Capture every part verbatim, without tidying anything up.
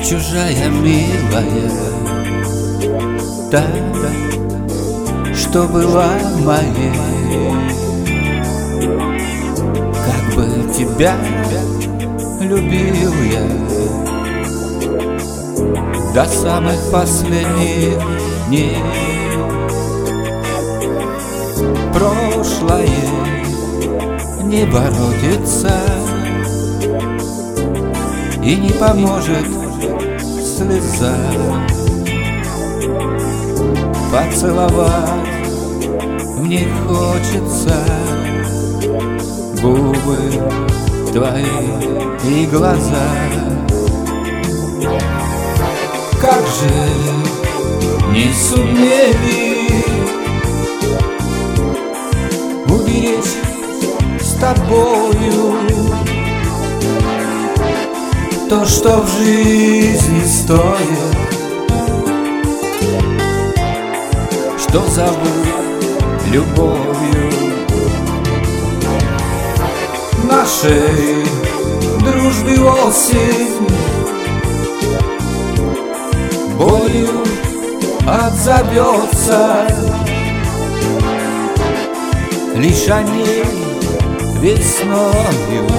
чужая милая, та, что была моей. Как бы тебя любил я до самых последних дней. Прошлое не воротится и не поможет слеза. Поцеловать мне хочется губы твои и глаза. Как же не сумели уберечь с тобою то, что в жизни стоит, что зовут любовью. Нашей дружбе осень болью отзовется, лишь о ней весною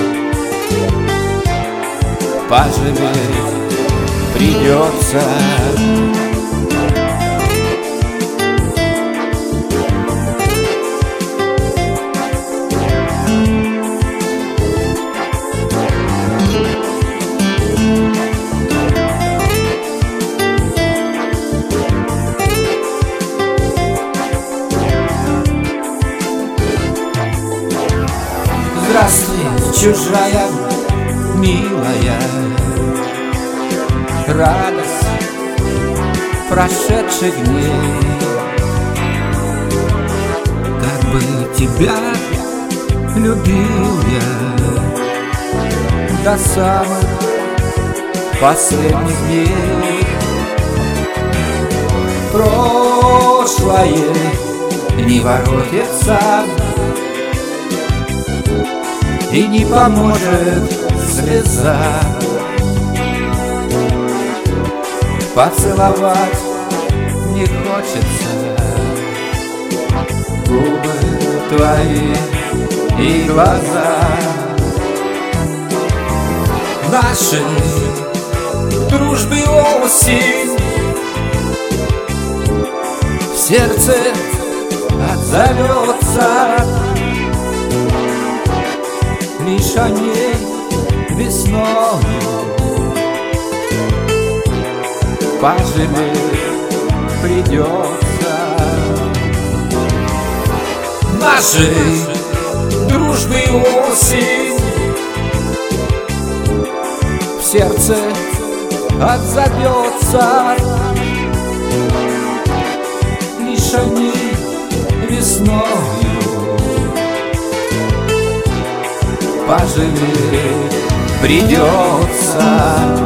пожалеть придется. Здравствуй, чужая милая, радость прошедших дней. Как бы тебя любил я до самых последних дней. Прошлое не воротится и не поможет слеза. Поцеловать не хочется губы твои и глаза. Нашей дружбы осень в сердце отзовется, лишь о ней весною пожалеть придется. Нашей дружбы осень в сердце отзовется, лишь о ней весною пожалеть придется.